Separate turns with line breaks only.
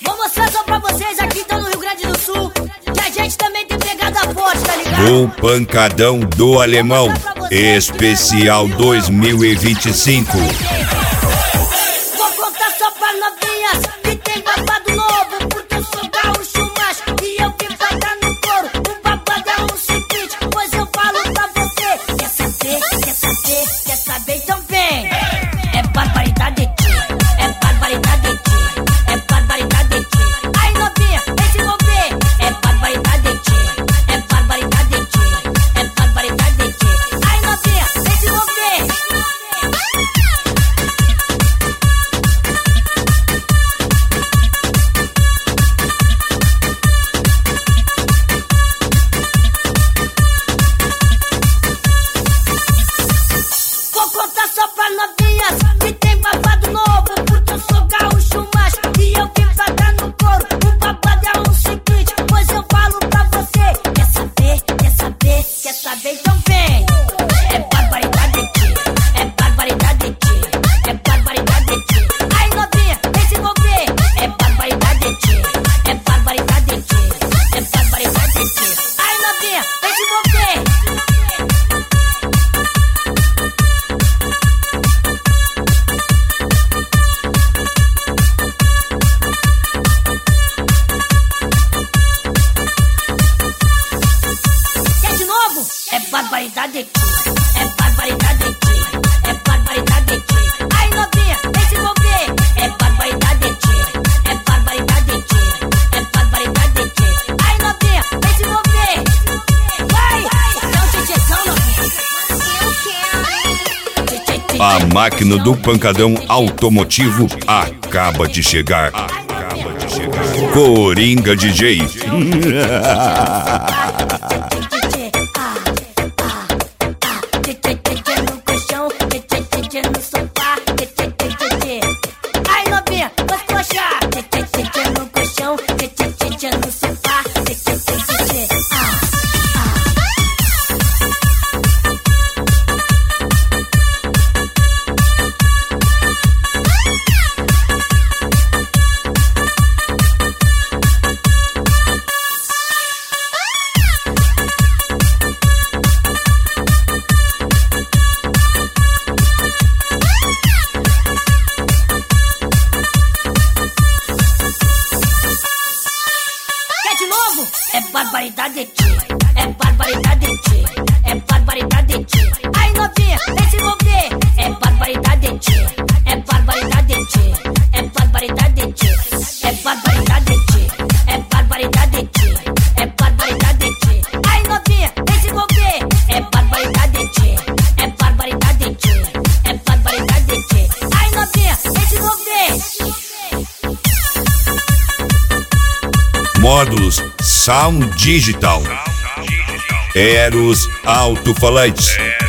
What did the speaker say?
Vou mostrar só pra vocês aqui, então, no Rio Grande do Sul, que a gente também tem pegada forte, tá ligado?
O Pancadão do Alemão, especial 2025.
Vou contar só pra novinhas que tem babado novo, porque eu sou gaúcho macho e eu que vai dar no couro. O babado é um seguinte, pois eu falo pra você. Quer saber, quer saber, quer saber? Então vem. É barbaridade de ti, é barbaridade de ti, é barbaridade de ti. Aí novinha, vem se envolver. É barbaridade de ti, é barbaridade de ti, é barbaridade de ti. Aí novinha, vem se envolver. Vou contar só pra novinhas que tem babado novo, porque eu sou gaúcho macho e eu que vai dar no couro. O babado é um seguinte, pois eu falo pra você. Quer saber, quer saber, quer saber? Então vem. É barbaridade de ti, é barbaridade de ti, é barbaridade de ti. Aí novinha, vem se envolver. É barbaridade de ti, é barbaridade de ti, é barbaridade de ti. Aí novinha, vem se envolver. Quer de novo? É barbaridade de ti, é barbaridade de ti, é barbaridade de ti. Aí novinha, vem se envolver. É barbaridade de ti, é barbaridade de ti, é barbaridade de ti. Aí novinha, vem se envolver. Vai! Dá um tchê-tchêzão, novinha. Tchê-tchê-tchê.
A máquina do Pancadão automotivo acaba de chegar. Coringa DJ.
No colchão, no sofá, ai novinha, vou coxar. No colchão, no sofá, Quer de novo? É barbaridade de ti, é barbaridade de ti, é barbaridade de ti. Aí novinha, vem se envolver. É barbaridade de ti, é barbaridade de ti, é barbaridade de ti, é barbaridade de ti, é barbaridade de ti, é barbaridade de ti. Aí novinha, vem se envolver. É barbaridade de ti, é barbaridade de ti, é barbaridade de ti. Aí novinha, vem se envolver.
Módulos Sound Digital. Eros Alto-Falantes.